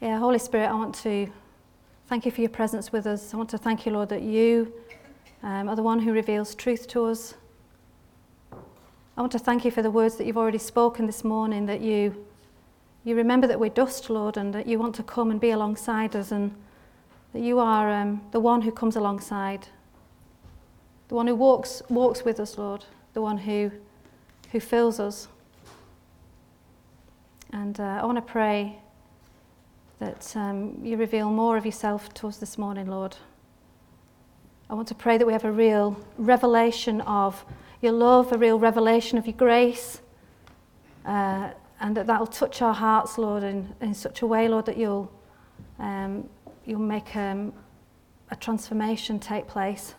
Yeah, Holy Spirit, I want to thank you for your presence with us. I want to thank you, Lord, that you are the one who reveals truth to us. I want to thank you for the words that you've already spoken this morning, that you remember that we're dust, Lord, and that you want to come and be alongside us, and that you are the one who comes alongside, the one who walks with us, Lord, the one who fills us. And I want to pray that you reveal more of yourself to us this morning, Lord. I want to pray that we have a real revelation of your love, a real revelation of your grace, and that will touch our hearts, Lord, in such a way, Lord, that you'll make a transformation take place.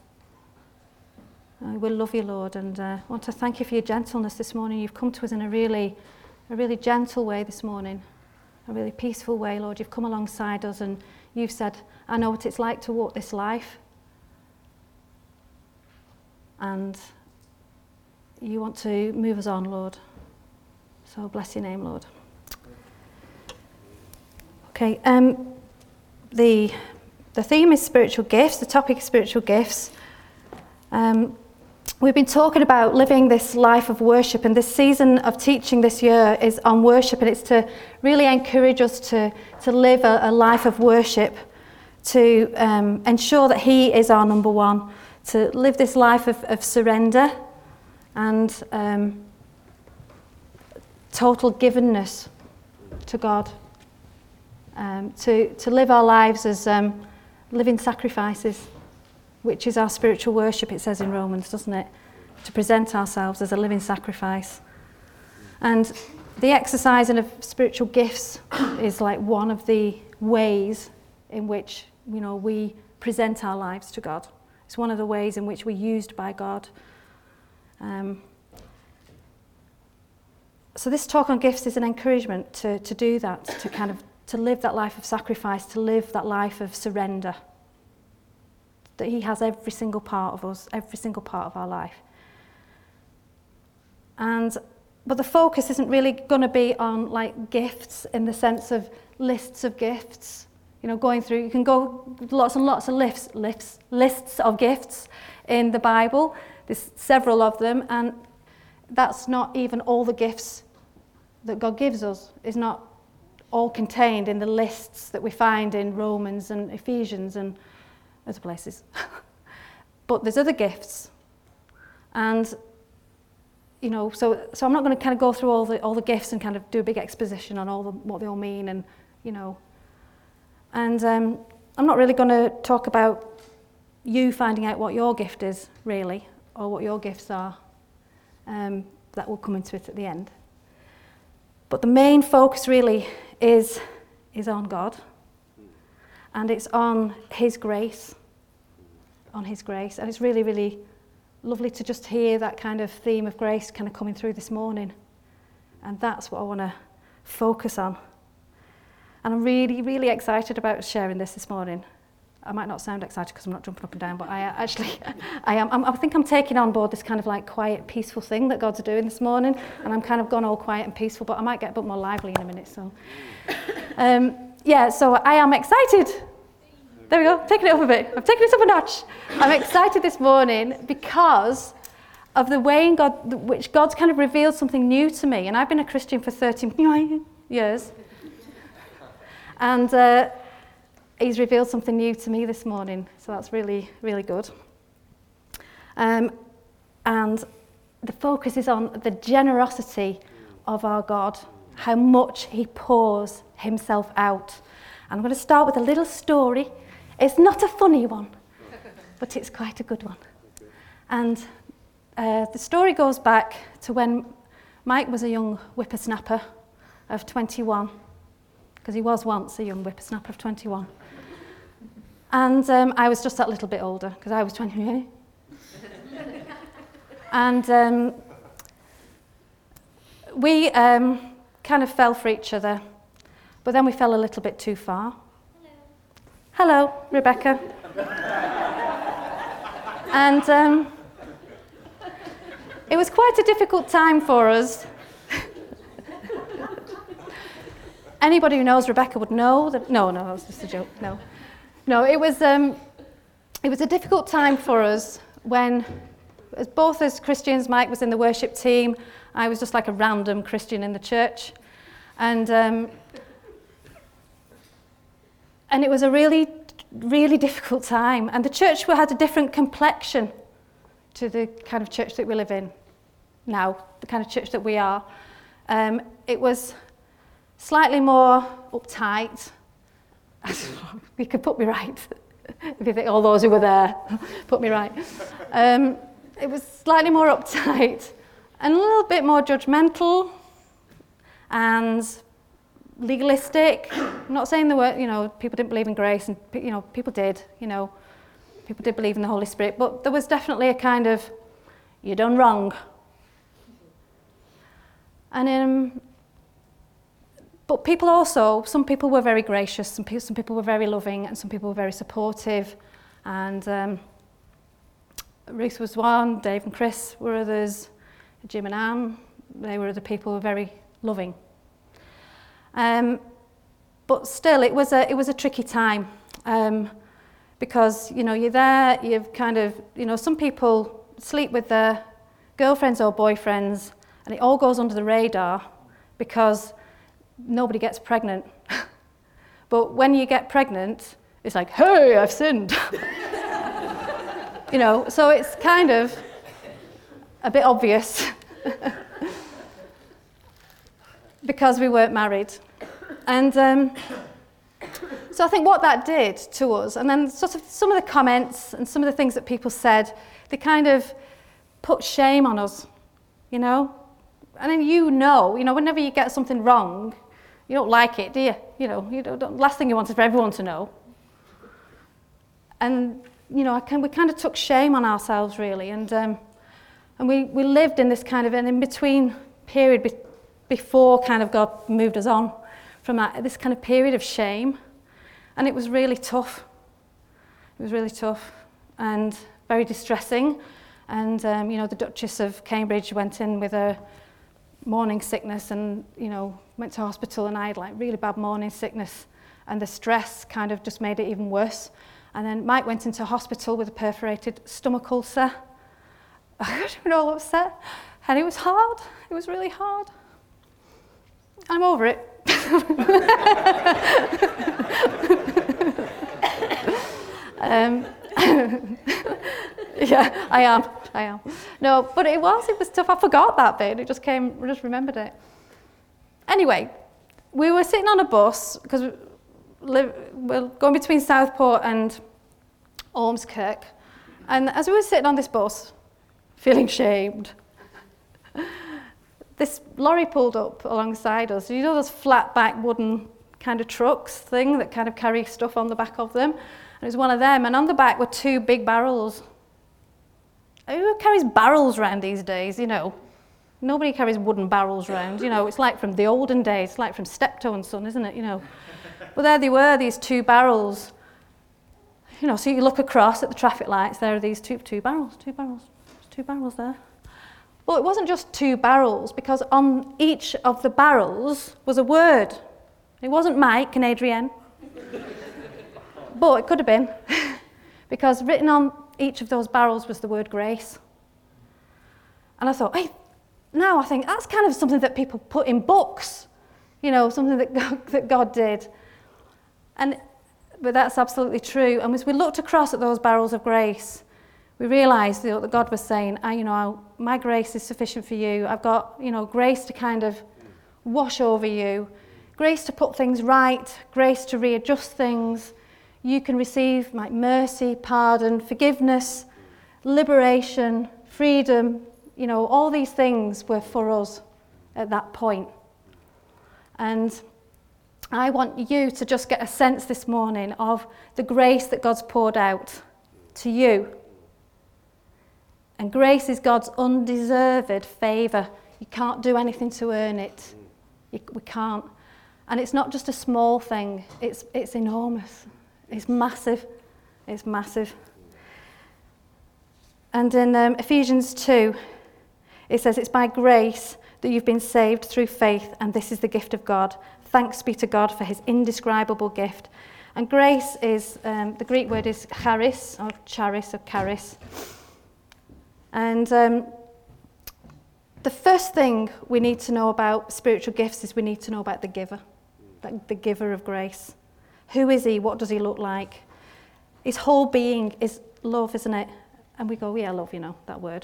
We love you, Lord, and I want to thank you for your gentleness this morning. You've come to us in a really gentle way this morning, a really peaceful way, Lord. You've come alongside us and you've said, I know what it's like to walk this life. And you want to move us on, Lord. So bless your name, Lord. Okay, the theme is spiritual gifts. The topic is spiritual gifts. We've been talking about living this life of worship, and this season of teaching this year is on worship, and it's to really encourage us to live a life of worship, to ensure that He is our number one, to live this life of surrender and total givenness to God, to live our lives as living sacrifices, which is our spiritual worship, it says in Romans, doesn't it? To present ourselves as a living sacrifice. And the exercising of spiritual gifts is like one of the ways in which, we present our lives to God. It's one of the ways in which we're used by God. So this talk on gifts is an encouragement to do that, to live that life of sacrifice, to live that life of surrender. That He has every single part of us, every single part of our life. But the focus isn't really going to be on like gifts in the sense of lists of gifts. Going through, you can go lots and lots of lists of gifts in the Bible. There's several of them, and that's not even all the gifts that God gives us. It's not all contained in the lists that we find in Romans and Ephesians and other places. But there's other gifts, and so I'm not going to kind of go through all the gifts and kind of do a big exposition on what they all mean, and and I'm not really going to talk about you finding out what your gift is really, or what your gifts are. That will come into it at the end. But the main focus really is on God. And it's on His grace, and it's really, really lovely to just hear that kind of theme of grace kind of coming through this morning, and that's what I want to focus on. And I'm really, really excited about sharing this morning. I might not sound excited because I'm not jumping up and down, but I am. I think I'm taking on board this kind of like quiet, peaceful thing that God's doing this morning, and I'm kind of gone all quiet and peaceful, but I might get a bit more lively in a minute. So, so I am excited. There we go, taking it up a bit. I'm taking it up a notch. I'm excited this morning because of the way in which God's kind of revealed something new to me. And I've been a Christian for 13 years. And He's revealed something new to me this morning. So that's really, really good. And the focus is on the generosity of our God, how much He pours Himself out. And I'm going to start with a little story. It's not a funny one, but it's quite a good one. And the story goes back to when Mike was a young whippersnapper of 21, because he was once a young whippersnapper of 21. And I was just that little bit older, because I was 20. And we kind of fell for each other, but then we fell a little bit too far. Hello, Rebecca. And it was quite a difficult time for us Anybody who knows Rebecca would know that. No, that was just a joke. No, it was a difficult time for us when, both as Christians, Mike was in the worship team. I was just like a random Christian in the church, and it was a really, really difficult time. And the church had a different complexion to the kind of church that we live in now, the kind of church that we are. It was slightly more uptight. You could put me right. If you think all those who were there, put me right. It was slightly more uptight and a little bit more judgmental and legalistic. I'm not saying there were, people didn't believe in grace, and people did, people did believe in the Holy Spirit, but there was definitely a kind of, you're done wrong. And but people also, some people were very gracious, some people were very loving, and some people were very supportive. And Ruth was one, Dave and Chris were others, Jim and Anne, they were other people who were very loving. But still, it was a tricky time, because you're there, you've kind of, some people sleep with their girlfriends or boyfriends, and it all goes under the radar because nobody gets pregnant. But when you get pregnant, it's like, hey, I've sinned. So it's kind of a bit obvious because we weren't married. And so I think what that did to us, and then sort of some of the comments and some of the things that people said, they kind of put shame on us, And then whenever you get something wrong, you don't like it, do you? Last thing you want is for everyone to know. And we kind of took shame on ourselves, really, and we lived in this kind of an in-between period before kind of God moved us on from that, this kind of period of shame, and it was really tough. It was really tough and very distressing. And the Duchess of Cambridge went in with a morning sickness, and went to hospital, and I had like really bad morning sickness, and the stress kind of just made it even worse. And then Mike went into hospital with a perforated stomach ulcer. I was all upset, and it was hard. It was really hard. I'm over it. Yeah, I am. No, but it was tough. I forgot that bit. I just remembered it. Anyway, we were sitting on a bus because we're going between Southport and Ormskirk, and as we were sitting on this bus, feeling shamed, this lorry pulled up alongside us. Those flat back wooden kind of trucks thing that kind of carry stuff on the back of them, and it was one of them, and on the back were two big barrels. Who carries barrels around these days, Nobody carries wooden barrels around, It's like from the olden days, it's like from Steptoe and Son, isn't it, But there they were, these two barrels. So you look across at the traffic lights, there are these two barrels. There's two barrels there. Well, it wasn't just two barrels, because on each of the barrels was a word. It wasn't Mike and Adrienne. But it could have been, because written on each of those barrels was the word grace. And I thought, hey, now I think that's kind of something that people put in books, something that God did. But that's absolutely true. And as we looked across at those barrels of grace, we realised that God was saying, my grace is sufficient for you. I've got, grace to kind of wash over you, grace to put things right, grace to readjust things. You can receive my mercy, pardon, forgiveness, liberation, freedom. All these things were for us at that point. And I want you to just get a sense this morning of the grace that God's poured out to you. And grace is God's undeserved favour. You can't do anything to earn it. We can't. And it's not just a small thing. It's enormous. It's massive. It's massive. And in Ephesians 2, it says, it's by grace that you've been saved through faith, and this is the gift of God. thanks be to God for his indescribable gift. And grace is, the Greek word is charis, or charis, or charis. And the first thing we need to know about spiritual gifts is we need to know about the giver, the giver of grace. Who is he? What does he look like? His whole being is love, isn't it? And we go, yeah, love, that word.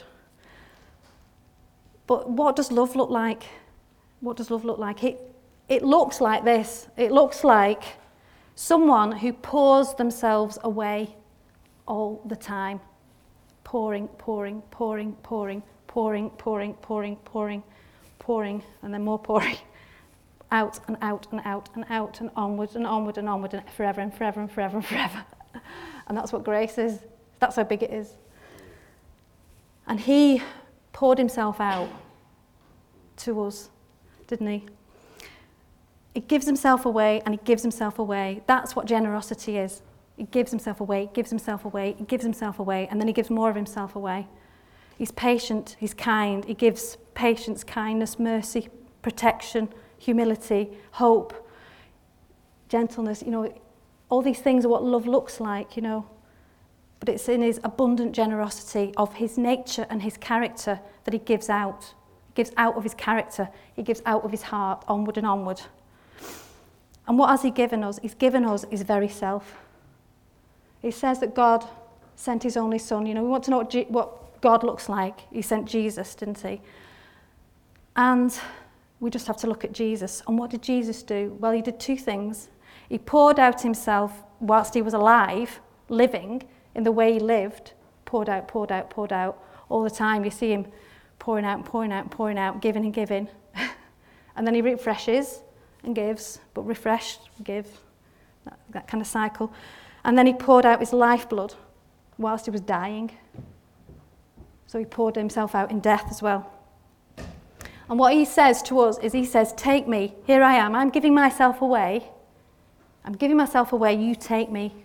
But what does love look like? What does love look like? It looks like this. It looks like someone who pours themselves away all the time. Pouring, pouring, pouring, pouring, pouring, pouring, pouring, pouring, pouring, and then more pouring. Out and out and out and out and onward and onward and onward and forever and forever and forever and forever. And that's what grace is. That's how big it is. And he poured himself out to us, didn't he? He gives himself away and he gives himself away. That's what generosity is. He gives himself away, gives himself away, he gives himself away, and then he gives more of himself away. He's patient, he's kind. He gives patience, kindness, mercy, protection, humility, hope, gentleness. All these things are what love looks like, But it's in his abundant generosity of his nature and his character that he gives out. He gives out of his character. He gives out of his heart, onward and onward. And what has he given us? He's given us his very self. He says that God sent his only son. We want to know what God looks like. He sent Jesus, didn't he? And we just have to look at Jesus. And what did Jesus do? Well, he did two things. He poured out himself whilst he was alive, living in the way he lived. Poured out, poured out, poured out. All the time you see him pouring out and pouring out and pouring out, giving and giving. And then he refreshes and gives, but refreshed, give, that kind of cycle. And then he poured out his lifeblood whilst he was dying. So he poured himself out in death as well. And what he says to us is he says, take me, here I am, I'm giving myself away. I'm giving myself away, you take me.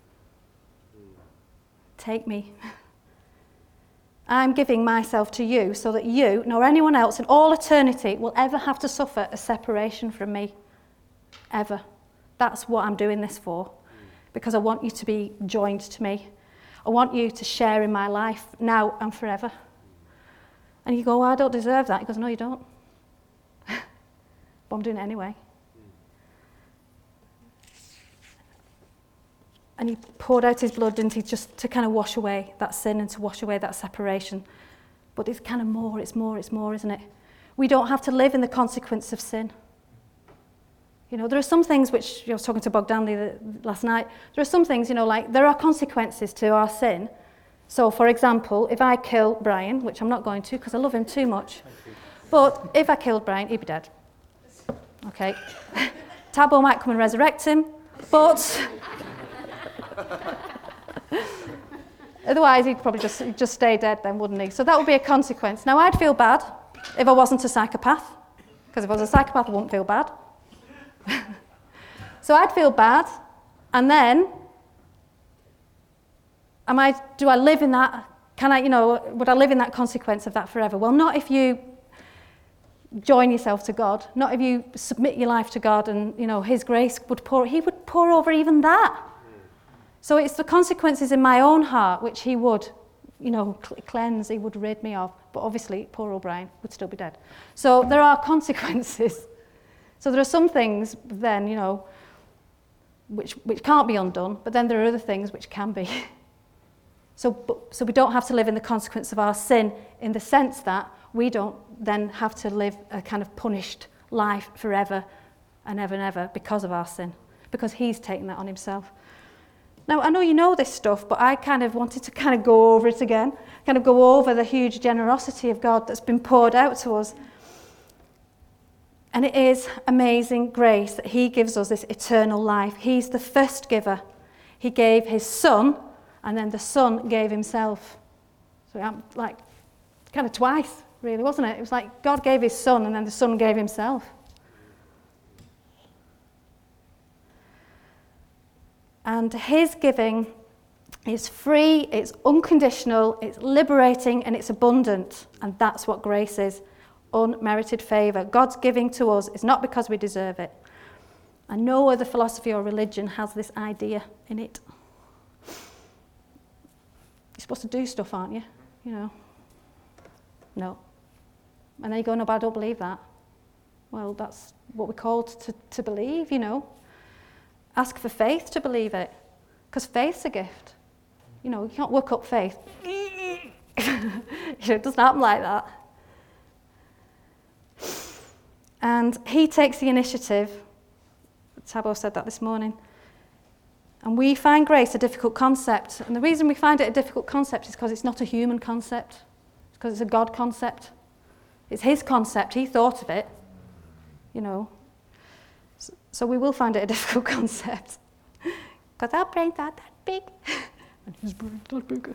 Take me. I'm giving myself to you so that you, nor anyone else in all eternity, will ever have to suffer a separation from me. Ever. That's what I'm doing this for. Because I want you to be joined to me. I want you to share in my life now and forever. And you go, well, I don't deserve that. He goes, no, you don't. But I'm doing it anyway. And he poured out his blood, didn't he, just to kind of wash away that sin and to wash away that separation. But it's kind of more, isn't it? We don't have to live in the consequence of sin. There are some things which, I was talking to Bogdan last night, there are some things, like there are consequences to our sin. So, for example, if I kill Brian, which I'm not going to because I love him too much, but if I killed Brian, he'd be dead. Okay. Tabo might come and resurrect him, but otherwise he'd probably just stay dead then, wouldn't he? So that would be a consequence. Now, I'd feel bad if I wasn't a psychopath, because if I was a psychopath, I wouldn't feel bad. So I'd feel bad, and then do I live in that? Would I live in that consequence of that forever? Well, not if you join yourself to God, not if you submit your life to God and, his grace he would pour over even that. So it's the consequences in my own heart which he would, cleanse, he would rid me of. But obviously, poor O'Brien would still be dead. So there are consequences. So there are some things then, which can't be undone, but then there are other things which can be. So we don't have to live in the consequence of our sin in the sense that we don't then have to live a kind of punished life forever and ever and ever because of our sin, because he's taken that on himself. Now, I know you know this stuff, but I kind of wanted to kind of go over it again, kind of go over the huge generosity of God that's been poured out to us. And it is amazing grace that he gives us this eternal life. He's the first giver. He gave his son, and then the son gave himself. So like kind of twice, really, wasn't it? It was like God gave his son, and then the son gave himself. And his giving is free, it's unconditional, it's liberating, and it's abundant. And that's what grace is. Unmerited favour. God's giving to us is not because we deserve it, And no other philosophy or religion has this idea in it. You're supposed to do stuff, aren't you? You know. No. And then you go, no, but I don't believe that. Well, that's what we're called to believe, you know. Ask for faith to believe it. Because faith's a gift. You know, you can't work up faith. You know, it doesn't happen like that. And he takes the initiative. Tabo said that this morning. And we find grace a difficult concept. And the reason we find it a difficult concept is because it's not a human concept. It's because it's a God concept. It's his concept. He thought of it. You know. So we will find it a difficult concept. Because our brains aren't that big. And his brain's not bigger.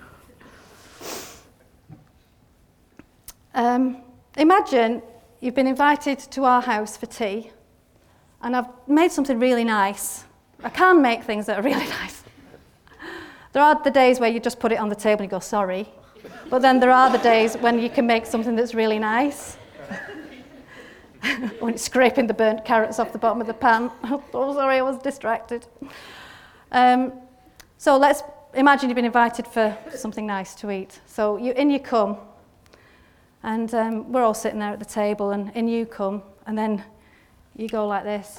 Imagine you've been invited to our house for tea. And I've made something really nice. I can make things that are really nice. There are the days where you just put it on the table and you go, sorry. But then there are the days when you can make something that's really nice. When it's scraping the burnt carrots off the bottom of the pan. Oh, sorry, I was distracted. So let's imagine you've been invited for something nice to eat. So in you come. And we're all sitting there at the table, and in you come. And then you go like this.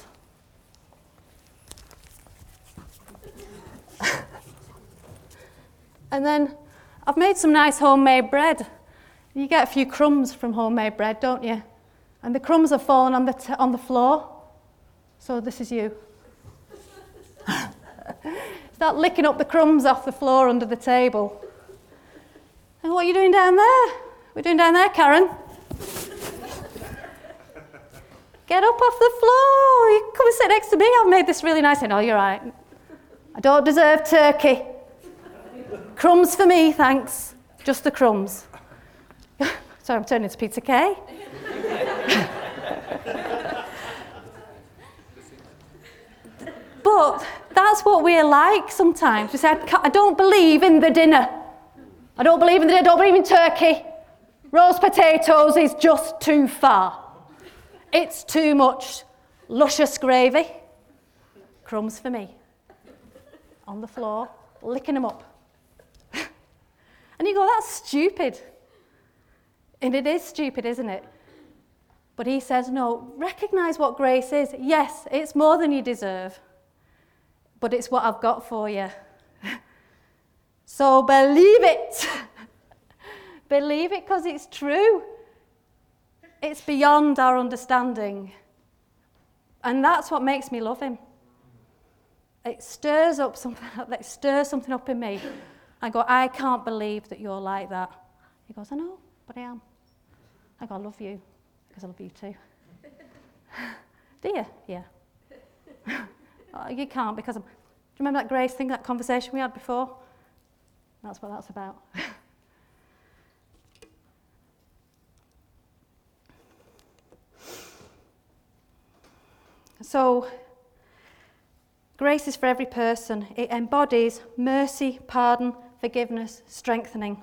And then I've made some nice homemade bread. You get a few crumbs from homemade bread, don't you? And the crumbs have fallen on the floor. So this is you. Start licking up the crumbs off the floor under the table. And what are you doing down there? What are you doing down there, Karen? Get up off the floor. You come and sit next to me. I've made this really nice. No, you're right. I don't deserve turkey. Crumbs for me, thanks. Just the crumbs. Sorry, I'm turning to Peter Kay. But that's what we're like sometimes. We say, I don't believe in the dinner. I don't believe in the dinner. I don't believe in turkey. Roast potatoes is just too far. It's too much luscious gravy. Crumbs for me. On the floor, licking them up. And you go, that's stupid. And it is stupid, isn't it? But he says, no, recognise what grace is. Yes, it's more than you deserve. But it's what I've got for you. So believe it. Believe it because it's true. It's beyond our understanding. And that's what makes me love him. It stirs something up in me. I go, I can't believe that you're like that. He goes, I know, but I am. I go, I love you, because I love you too. Do you? Yeah. Oh, you can't, because do you remember that grace thing, that conversation we had before? That's what that's about. So, grace is for every person. It embodies mercy, pardon, forgiveness, strengthening.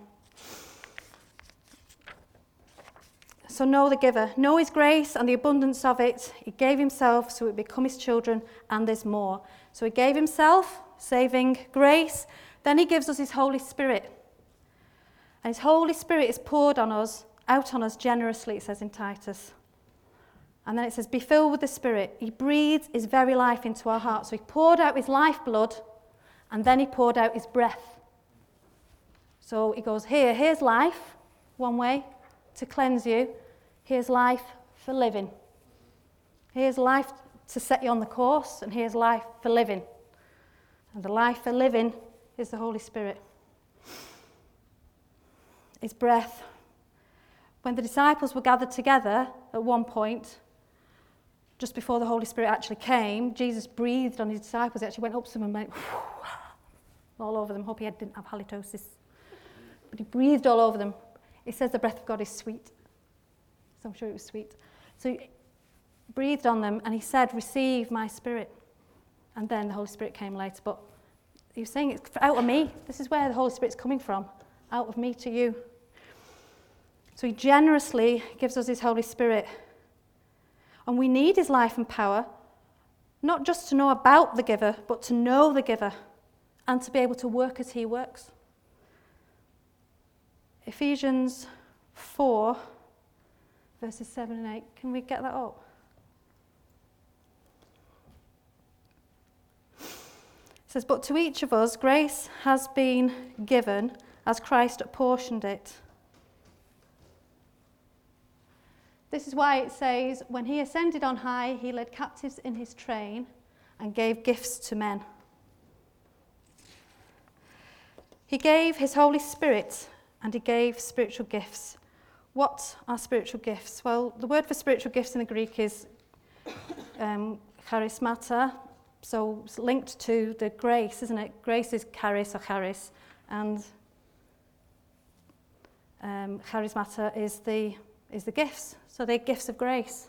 So know the giver. Know his grace and the abundance of it. He gave himself so we become his children, and there's more. So he gave himself, saving grace. Then he gives us his Holy Spirit. And his Holy Spirit is poured on us, out on us generously, it says in Titus. And then it says, be filled with the Spirit. He breathes his very life into our hearts. So he poured out his lifeblood, and then he poured out his breath. So he goes, here's life, one way, to cleanse you. Here's life for living. Here's life to set you on the course, and here's life for living. And the life for living is the Holy Spirit. His breath. When the disciples were gathered together at one point, just before the Holy Spirit actually came, Jesus breathed on his disciples. He actually went up to them and went all over them. Hope he didn't have halitosis. But he breathed all over them. It says the breath of God is sweet. So I'm sure it was sweet. So he breathed on them and he said, receive my Spirit. And then the Holy Spirit came later. But he was saying, it's out of me. This is where the Holy Spirit's coming from. Out of me to you. So he generously gives us his Holy Spirit. And we need his life and power, Not just to know about the giver, but to know the giver and to be able to work as he works. Ephesians 4, verses 7 and 8. Can we get that up? It says, but to each of us grace has been given as Christ apportioned it. This is why it says, when he ascended on high, he led captives in his train and gave gifts to men. He gave his Holy Spirit and he gave spiritual gifts. What are spiritual gifts? Well, the word for spiritual gifts in the Greek is charismata, so it's linked to the grace, isn't it? Grace is charis or charis, and charismata is the gifts. So they're gifts of grace.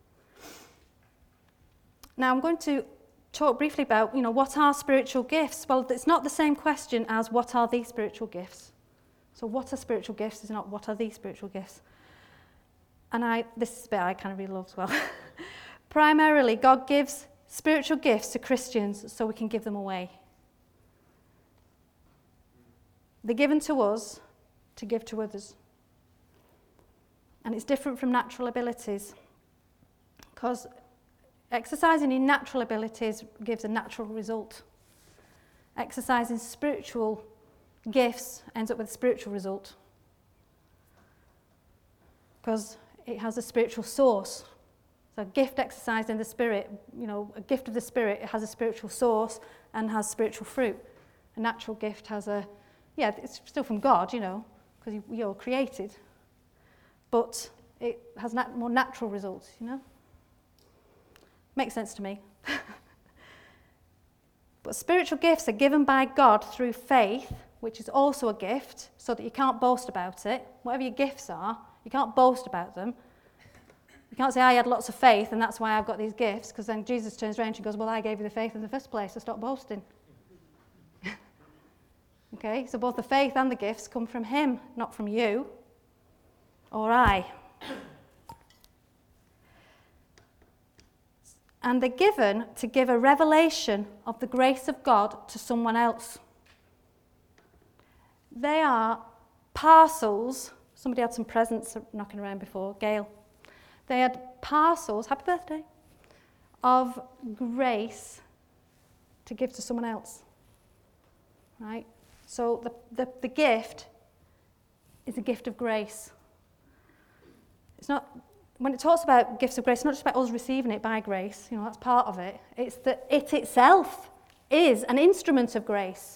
Now I'm going to talk briefly about, what are spiritual gifts? Well, it's not the same question as what are these spiritual gifts. So what are spiritual gifts is not what are these spiritual gifts. And this is a bit I kind of really love as well. Primarily, God gives spiritual gifts to Christians so we can give them away. They're given to us to give to others. And it's different from natural abilities, because exercising in natural abilities gives a natural result. Exercising spiritual gifts ends up with a spiritual result, because it has a spiritual source. So a gift exercised in the Spirit, a gift of the Spirit, it has a spiritual source and has spiritual fruit. A natural gift has it's still from God, because you're created. But it has more natural results, Makes sense to me. But spiritual gifts are given by God through faith, which is also a gift, so that you can't boast about it. Whatever your gifts are, you can't boast about them. You can't say, I had lots of faith and that's why I've got these gifts, because then Jesus turns around and goes, well, I gave you the faith in the first place, so stop boasting. Okay, so both the faith and the gifts come from him, not from you or I. And they're given to give a revelation of the grace of God to someone else. They are parcels. Somebody had some presents knocking around before, Gail. They had parcels, happy birthday, of grace to give to someone else. Right? So the gift is a gift of grace. It's not, when it talks about gifts of grace, it's not just about us receiving it by grace, that's part of it. It's that it itself is an instrument of grace.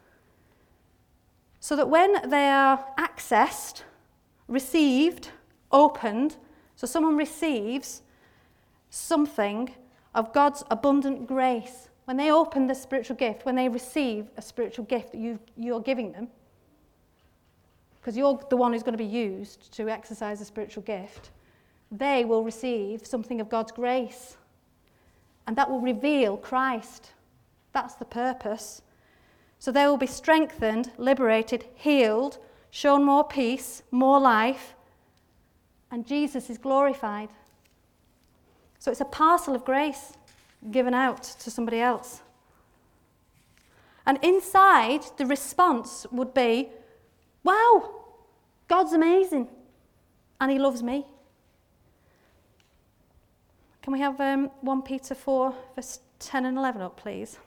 So that when they are accessed, received, opened, so someone receives something of God's abundant grace. When they open the spiritual gift, when they receive a spiritual gift that you're giving them, because you're the one who's going to be used to exercise a spiritual gift, they will receive something of God's grace. And that will reveal Christ. That's the purpose. So they will be strengthened, liberated, healed, shown more peace, more life, and Jesus is glorified. So it's a parcel of grace given out to somebody else. And inside, the response would be, wow, God's amazing, and he loves me. Can we have 1 Peter 4, verse 10 and 11 up, please?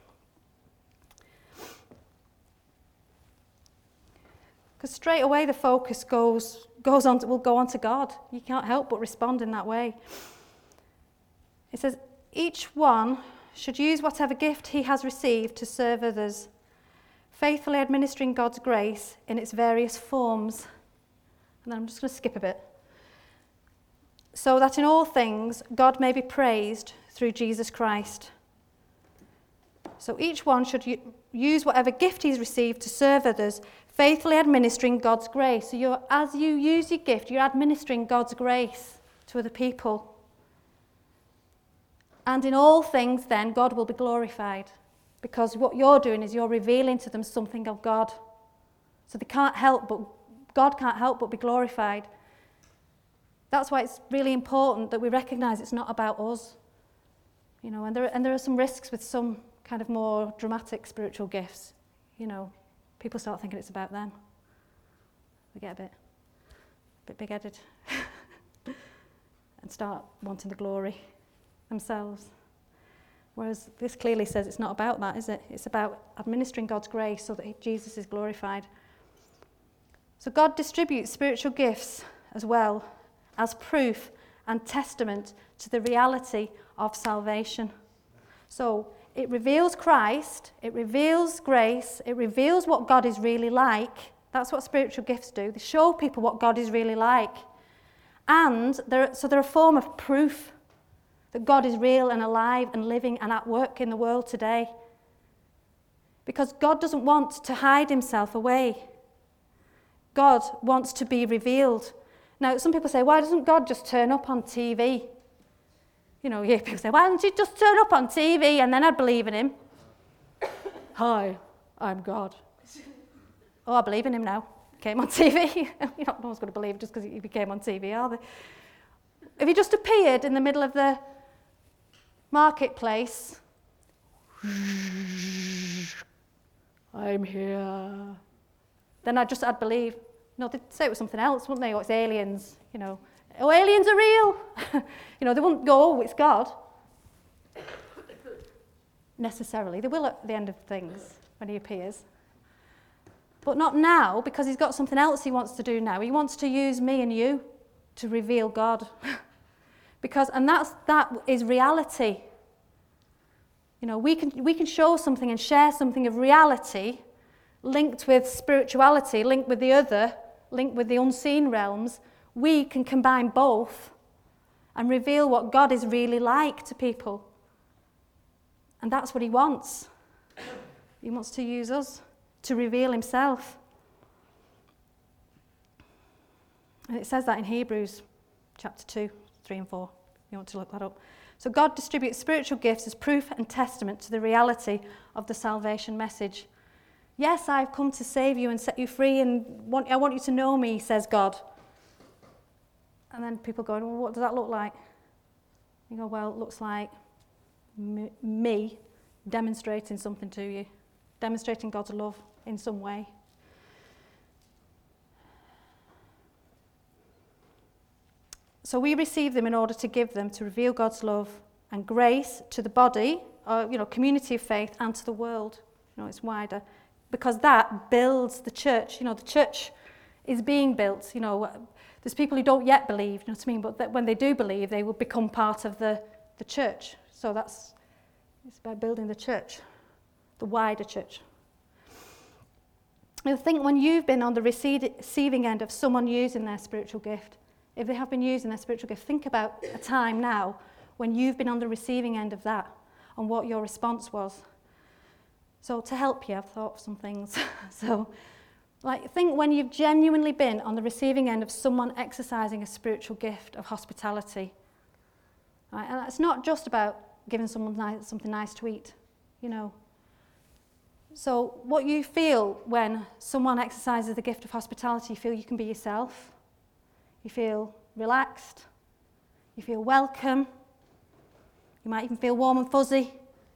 Because straight away the focus will go on to God. You can't help but respond in that way. It says, each one should use whatever gift he has received to serve others, faithfully administering God's grace in its various forms. And then I'm just going to skip a bit. So that in all things God may be praised through Jesus Christ. So each one should use whatever gift he's received to serve others, faithfully administering God's grace. So as you use your gift, you're administering God's grace to other people. And in all things, then, God will be glorified. Because what you're doing is you're revealing to them something of God. So God can't help but be glorified. That's why it's really important that we recognise it's not about us. You know, and there are some risks with some kind of more dramatic spiritual gifts. You know, people start thinking it's about them. They get a bit big-headed and start wanting the glory themselves. Whereas this clearly says it's not about that, is it? It's about administering God's grace so that Jesus is glorified. So God distributes spiritual gifts as well as proof and testament to the reality of salvation. So it reveals Christ, it reveals grace, it reveals what God is really like. That's what spiritual gifts do. They show people what God is really like. And they're a form of proof that God is real and alive and living and at work in the world today. Because God doesn't want to hide himself away. God wants to be revealed. Now, some people say, why doesn't God just turn up on TV? You know, you hear people say, why don't you just turn up on TV and then I'd believe in him? Hi, I'm God. Oh, I believe in him now. He came on TV. No one's going to believe just because he became on TV, are they? If he just appeared in the middle of the marketplace, I'm here, then I'd believe. No, they'd say it was something else, wouldn't they? Oh, it's aliens, you know. Oh, aliens are real. You know, they wouldn't go, oh, it's God. Necessarily. They will at the end of things when he appears. But not now, because he's got something else he wants to do now. He wants to use me and you to reveal God. And that is reality. You know, we can show something and share something of reality linked with spirituality, linked with the other, linked with the unseen realms. We can combine both and reveal what God is really like to people. And that's what he wants. He wants to use us to reveal himself. And it says that in Hebrews chapter 2, 3 and 4. You want to look that up. So God distributes spiritual gifts as proof and testament to the reality of the salvation message. Yes, I've come to save you and set you free, and I want you to know me, says God. And then people go, well, what does that look like? You go, well, it looks like me demonstrating something to you, demonstrating God's love in some way. So we receive them in order to give them, to reveal God's love and grace to the body, community of faith, and to the world. You know, it's wider. Because that builds the church. You know, the church is being built. You know, there's people who don't yet believe, you know what I mean? But when they do believe, they will become part of the church. So it's about building the church, the wider church. I think when you've been on the receiving end of someone using their spiritual gift, if they have been using their spiritual gift, think about a time now when you've been on the receiving end of that and what your response was. So to help you, I've thought of some things. So, think when you've genuinely been on the receiving end of someone exercising a spiritual gift of hospitality. Right? And it's not just about giving someone something nice to eat, you know. So what you feel when someone exercises the gift of hospitality, you feel you can be yourself. You feel relaxed. You feel welcome. You might even feel warm and fuzzy.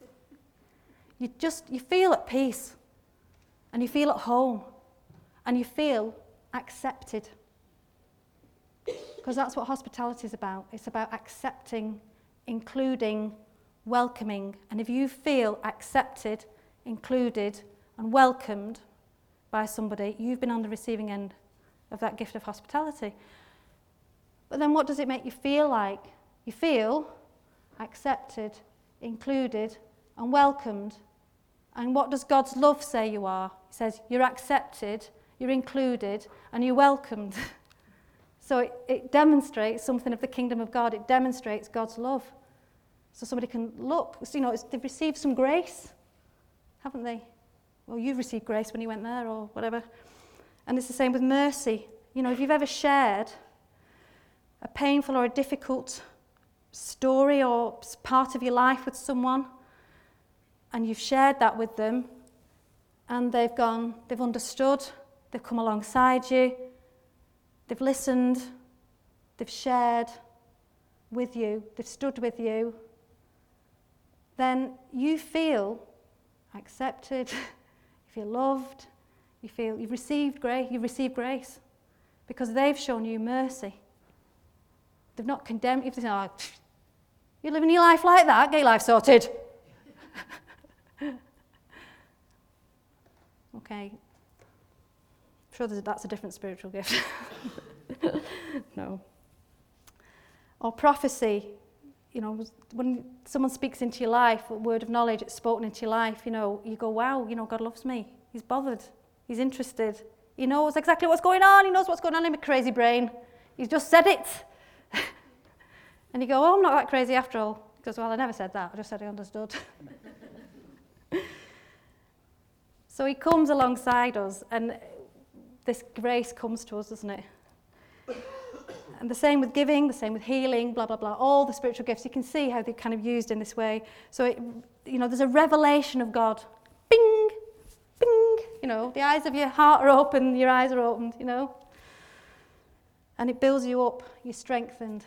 You feel at peace. And you feel at home. And you feel accepted. Because that's what hospitality is about. It's about accepting, including, welcoming. And if you feel accepted, included, and welcomed by somebody, you've been on the receiving end of that gift of hospitality. But then what does it make you feel like? You feel accepted, included, and welcomed. And what does God's love say you are? He says you're accepted, you're included, and you're welcomed. So it demonstrates something of the kingdom of God. It demonstrates God's love. So somebody can look, they've received some grace, haven't they? Well, you've received grace when you went there or whatever. And it's the same with mercy. You know, if you've ever shared a painful or a difficult story or part of your life with someone, and you've shared that with them, and they've understood, they've come alongside you, they've listened, they've shared with you, they've stood with you, then you feel accepted, you feel loved, you feel you've received grace because they've shown you mercy. They've not condemned you. They've said, oh, you're living your life like that, get your life sorted. Okay. I'm sure that's a different spiritual gift. No. Or prophecy. You know, when someone speaks into your life, a word of knowledge, it's spoken into your life, you know, you go, wow, you know, God loves me. He's bothered. He's interested. He knows exactly what's going on. He knows what's going on in my crazy brain. He's just said it. And you go, oh, I'm not that crazy after all. He goes, well, I never said that. I just said I understood. So he comes alongside us, and this grace comes to us, doesn't it? And the same with giving, the same with healing, blah, blah, blah. All the spiritual gifts, you can see how they're kind of used in this way. So, there's a revelation of God. Bing, bing. You know, the eyes of your heart are open, your eyes are opened, you know. And it builds you up, you're strengthened.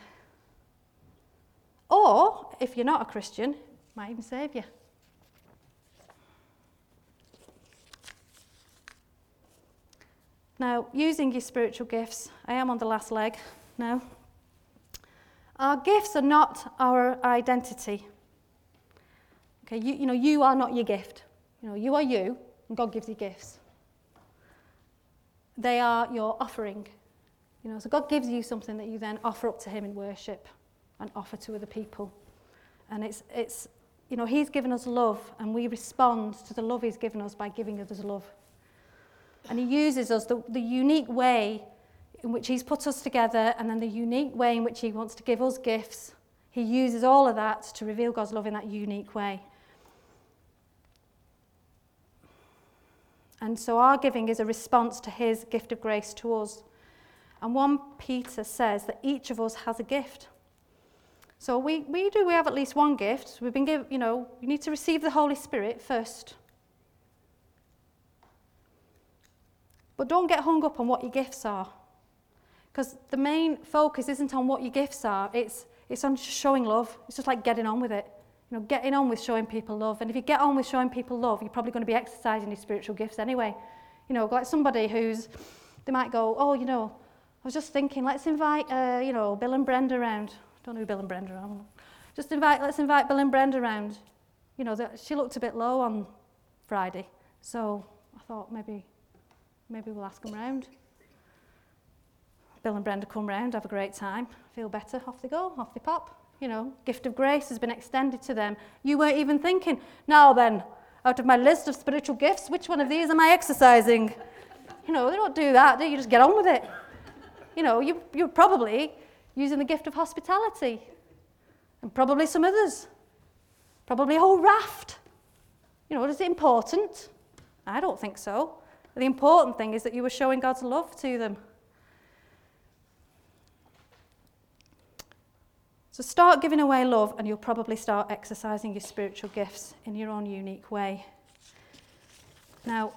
Or, if you're not a Christian, it might even save you. Now, using your spiritual gifts, I am on the last leg now. Our gifts are not our identity. Okay, you are not your gift. You are you, and God gives you gifts. They are your offering. So God gives you something that you then offer up to him in worship and offer to other people. And it's he's given us love, and we respond to the love he's given us by giving others love. And he uses us, the unique way in which he's put us together, and then the unique way in which he wants to give us gifts. He uses all of that to reveal God's love in that unique way. And so our giving is a response to his gift of grace to us. And 1 Peter says that each of us has a gift. So we have at least one gift. We've been given, you need to receive the Holy Spirit first. But don't get hung up on what your gifts are. Because the main focus isn't on what your gifts are, it's on just showing love. It's just like getting on with it. Getting on with showing people love. And if you get on with showing people love, you're probably going to be exercising your spiritual gifts anyway. Like somebody they might go, oh, I was just thinking, let's invite, Bill and Brenda around. Don't know who Bill and Brenda are. Let's invite Bill and Brenda around. She looked a bit low on Friday. So I thought maybe we'll ask them round. Bill and Brenda come round, have a great time, feel better, off they go, off they pop. Gift of grace has been extended to them. You weren't even thinking, now then, out of my list of spiritual gifts, which one of these am I exercising? They don't do that, do you? Just get on with it. You're probably using the gift of hospitality, and probably some others. Probably a whole raft. Is it important? I don't think so. The important thing is that you were showing God's love to them. So start giving away love, and you'll probably start exercising your spiritual gifts in your own unique way. Now,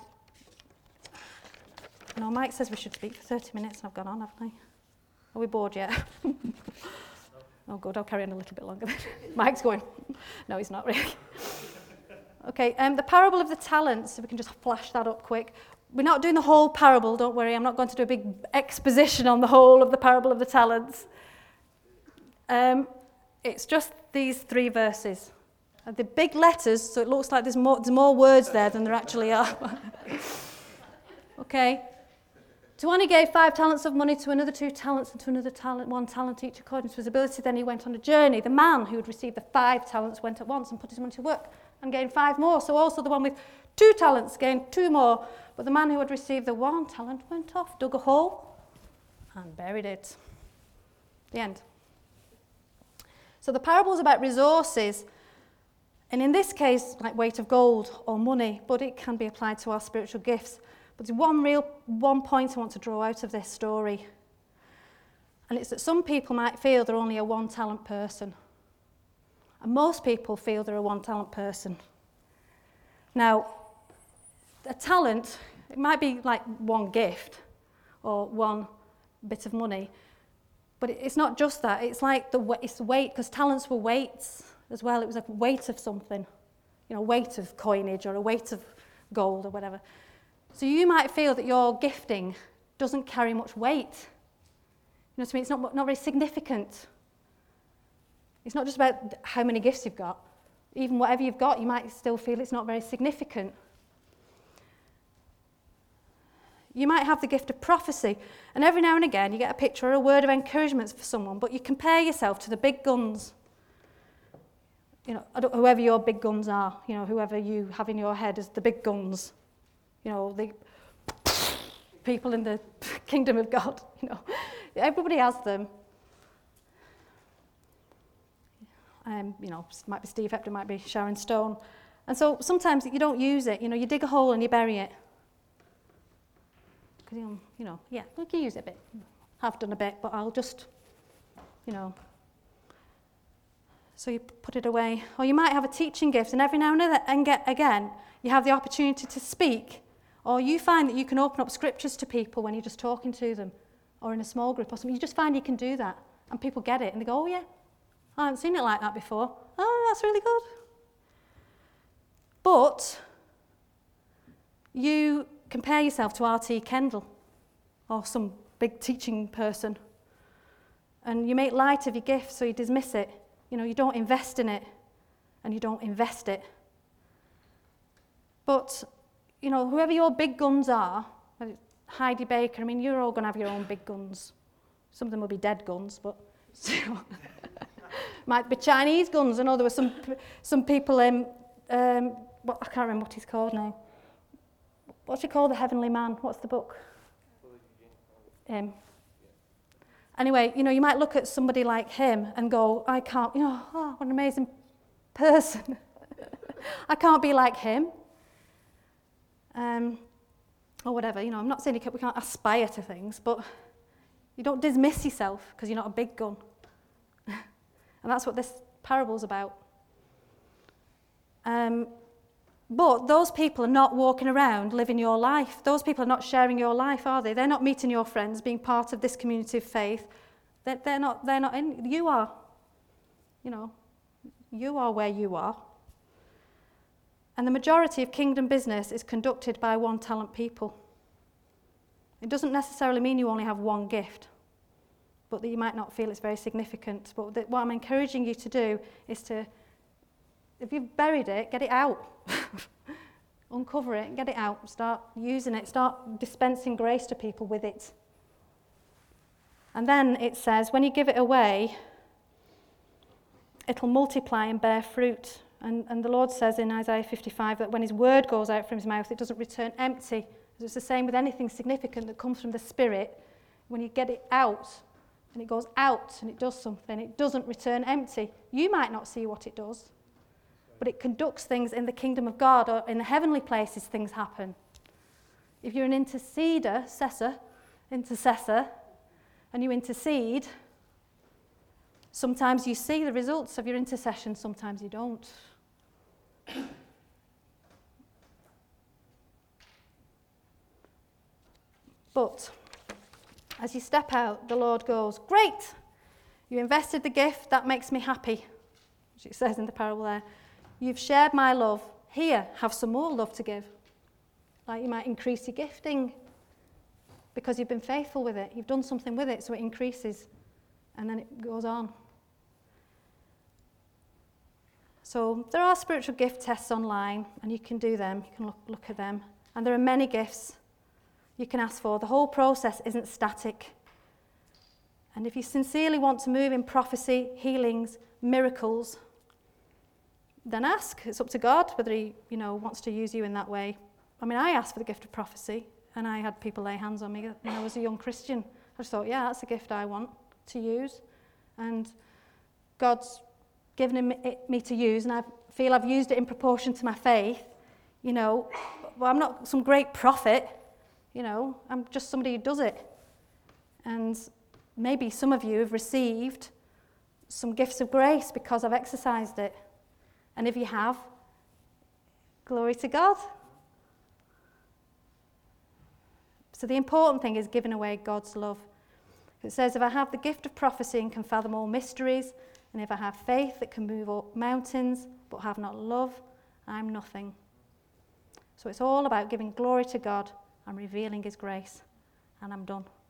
Mike says we should speak for 30 minutes, and I've gone on, haven't I? Are we bored yet? Oh, good, I'll carry on a little bit longer then. Mike's going, no, he's not really. Okay, the parable of the talents, if we can just flash that up quick. We're not doing the whole parable, don't worry. I'm not going to do a big exposition on the whole of the parable of the talents. It's just these 3 verses. The big letters, so it looks like there's more words there than there actually are. Okay. To one he gave 5 talents of money, to another 2 talents, and to another 1 talent each according to his ability. Then he went on a journey. The man who had received the 5 talents went at once and put his money to work and gained 5 more. So also the one with 2 talents gained 2 more. But the man who had received the 1 talent went off, dug a hole, and buried it. The end. So the parable is about resources, and in this case, like weight of gold or money, but it can be applied to our spiritual gifts. But there's one point I want to draw out of this story, and it's that some people might feel they're only a 1 talent person, and most people feel they're a 1 talent person. Now, a talent, it might be like 1 gift or 1 bit of money, but it's not just that. It's like it's weight, because talents were weights. as well. It was a weight of something, weight of coinage or a weight of gold or whatever. So you might feel that your gifting doesn't carry much weight. You know what I mean? It's not very significant. It's not just about how many gifts you've got. Even whatever you've got, you might still feel it's not very significant. You might have the gift of prophecy, and every now and again you get a picture or a word of encouragement for someone, but you compare yourself to the big guns. Whoever your big guns are, whoever you have in your head as the big guns. The people in the kingdom of God, Everybody has them. It might be Steve Hepburn, might be Sharon Stone. And so sometimes you don't use it. You dig a hole and you bury it. Because, we can use it a bit. I've done a bit, but I'll just, So you put it away. Or you might have a teaching gift, and every now and again, you have the opportunity to speak. Or you find that you can open up scriptures to people when you're just talking to them, or in a small group or something. You just find you can do that, and people get it, and they go, oh yeah, I haven't seen it like that before. Oh, that's really good. But you compare yourself to R.T. Kendall, or some big teaching person, and you make light of your gift, so you dismiss it. You don't invest in it, and you don't invest it. But whoever your big guns are, whether it's Heidi Baker, you're all going to have your own big guns. Some of them will be dead guns, but might be Chinese guns. I know there were some people I can't remember what he's called now. What's he called? The Heavenly Man. What's the book? Anyway, you might look at somebody like him and go, I can't, what an amazing person. I can't be like him. Or whatever, I'm not saying we can't aspire to things, but you don't dismiss yourself because you're not a big gun. And that's what this parable's about. But those people are not walking around living your life. Those people are not sharing your life, are they? They're not meeting your friends, being part of this community of faith. They're not in. You are. You are where you are. And the majority of kingdom business is conducted by one-talent people. It doesn't necessarily mean you only have one gift, but that you might not feel it's very significant. But what I'm encouraging you to do is to, if you've buried it, get it out. Uncover it, get it out, start using it, start dispensing grace to people with it. And then it says, when you give it away, it'll multiply and bear fruit. And the Lord says in Isaiah 55 that when his word goes out from his mouth, it doesn't return empty. It's the same with anything significant that comes from the Spirit. When you get it out, and it goes out and it does something, it doesn't return empty. You might not see what it does, but it conducts things in the kingdom of God, or in the heavenly places things happen. If you're an intercessor, and you intercede, sometimes you see the results of your intercession, sometimes you don't. But as you step out, the Lord goes, great, you invested the gift, that makes me happy, which it says in the parable there. You've shared my love, here, have some more love to give. Like you might increase your gifting because you've been faithful with it, you've done something with it, so it increases, and then it goes on. So there are spiritual gift tests online, and you can do them, you can look at them, and there are many gifts you can ask for. The whole process isn't static. And if you sincerely want to move in prophecy, healings, miracles, then ask. It's up to God whether he, wants to use you in that way. I asked for the gift of prophecy, and I had people lay hands on me when I was a young Christian. I just thought, yeah, that's a gift I want to use. And God's given it me to use, and I feel I've used it in proportion to my faith. Well, I'm not some great prophet, I'm just somebody who does it. And maybe some of you have received some gifts of grace because I've exercised it. And if you have, glory to God. So the important thing is giving away God's love. It says, if I have the gift of prophecy and can fathom all mysteries And if I have faith that can move up mountains but have not love, I'm nothing. So it's all about giving glory to God and revealing his grace. And I'm done.